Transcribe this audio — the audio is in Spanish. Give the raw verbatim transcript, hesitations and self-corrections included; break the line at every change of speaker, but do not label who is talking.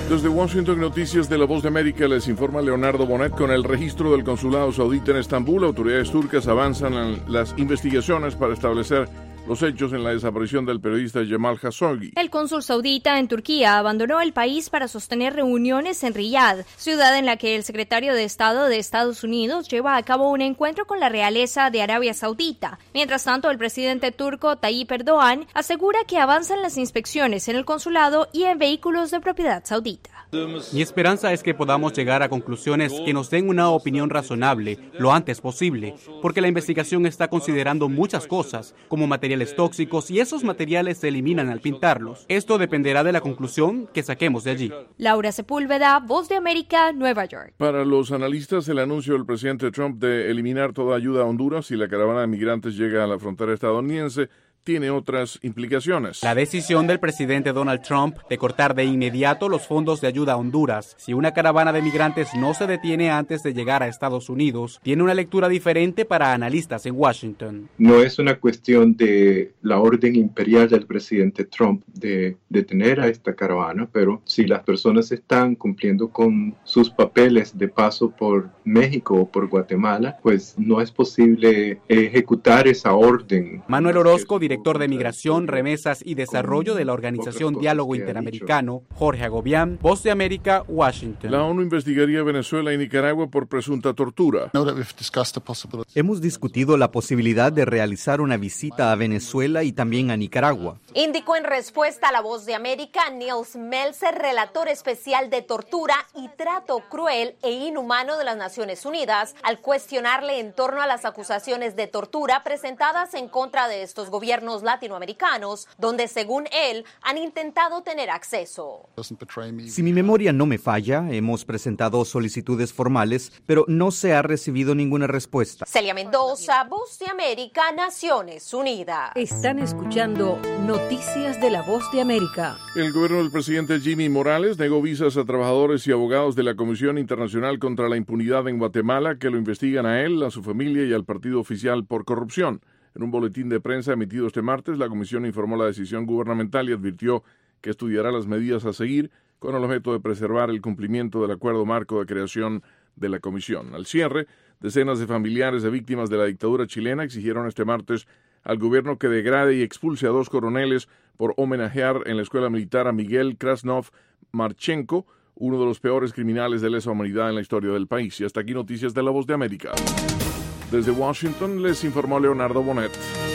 Desde Washington, Noticias de la Voz de América, les informa Leonardo Bonet. Con el registro del consulado saudita en Estambul, autoridades turcas avanzan en las investigaciones para establecer los hechos en la desaparición del periodista Jamal Khashoggi.
El cónsul saudita en Turquía abandonó el país para sostener reuniones en Riyadh, ciudad en la que el secretario de Estado de Estados Unidos lleva a cabo un encuentro con la realeza de Arabia Saudita. Mientras tanto, el presidente turco Tayyip Erdogan asegura que avanzan las inspecciones en el consulado y en vehículos de propiedad saudita.
Mi esperanza es que podamos llegar a conclusiones que nos den una opinión razonable lo antes posible, porque la investigación está considerando muchas cosas, como materiales tóxicos, y esos materiales se eliminan al pintarlos. Esto dependerá de la conclusión que saquemos de allí.
Laura Sepúlveda, Voz de América, Nueva York.
Para los analistas, el anuncio del presidente Trump de eliminar toda ayuda a Honduras si la caravana de migrantes llega a la frontera estadounidense tiene otras implicaciones.
La decisión del presidente Donald Trump de cortar de inmediato los fondos de ayuda a Honduras si una caravana de migrantes no se detiene antes de llegar a Estados Unidos tiene una lectura diferente para analistas en Washington.
No es una cuestión de la orden imperial del presidente Trump de detener a esta caravana, pero si las personas están cumpliendo con sus papeles de paso por México o por Guatemala, pues no es posible ejecutar esa orden.
Manuel Orozco, director director de Migración, Remesas y Desarrollo de la Organización Diálogo Interamericano, Jorge Agobián, Voz de América, Washington.
La ONU investigaría a Venezuela y Nicaragua por presunta tortura.
Hemos discutido la posibilidad de realizar una visita a Venezuela y también a Nicaragua.
Indicó en respuesta a la Voz de América Nils Melzer, relator especial de tortura y trato cruel e inhumano de las Naciones Unidas, al cuestionarle en torno a las acusaciones de tortura presentadas en contra de estos gobiernos latinoamericanos, donde según él han intentado tener acceso.
Si mi memoria no me falla, hemos presentado solicitudes formales, pero no se ha recibido ninguna respuesta.
Celia Mendoza, Voz de América, Naciones Unidas.
Están escuchando Noticias de la Voz de América.
El gobierno del presidente Jimmy Morales negó visas a trabajadores y abogados de la Comisión Internacional contra la Impunidad en Guatemala que lo investigan a él, a su familia y al partido oficial por corrupción. En un boletín de prensa emitido este martes, la comisión informó la decisión gubernamental y advirtió que estudiará las medidas a seguir con el objeto de preservar el cumplimiento del acuerdo marco de creación de la comisión. Al cierre, decenas de familiares de víctimas de la dictadura chilena exigieron este martes al gobierno que degrade y expulse a dos coroneles por homenajear en la escuela militar a Miguel Krasnov Marchenko, uno de los peores criminales de lesa humanidad en la historia del país. Y hasta aquí Noticias de la Voz de América. Desde Washington les informó Leonardo Bonet.